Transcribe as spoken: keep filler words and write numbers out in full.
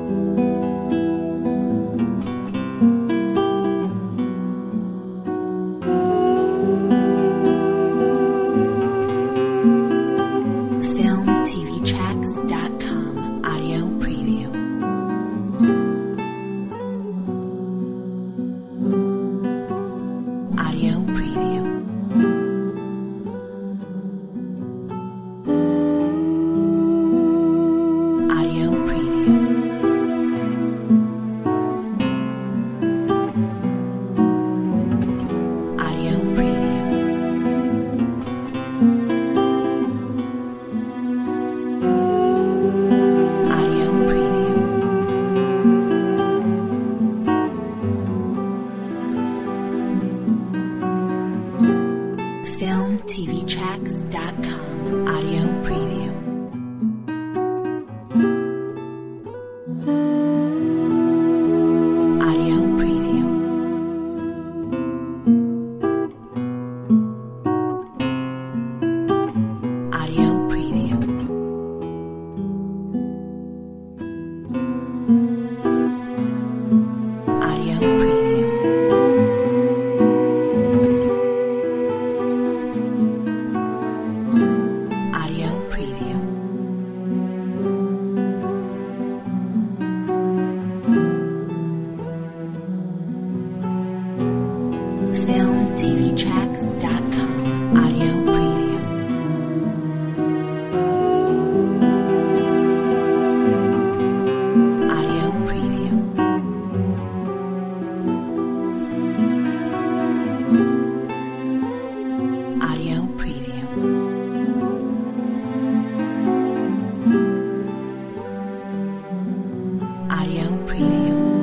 film t v tracks dot com audio preview. Audio preview. Audio preview. Audio preview. Audio preview. film t v tracks dot com audio preview. Audio preview. Audio preview. Audio preview.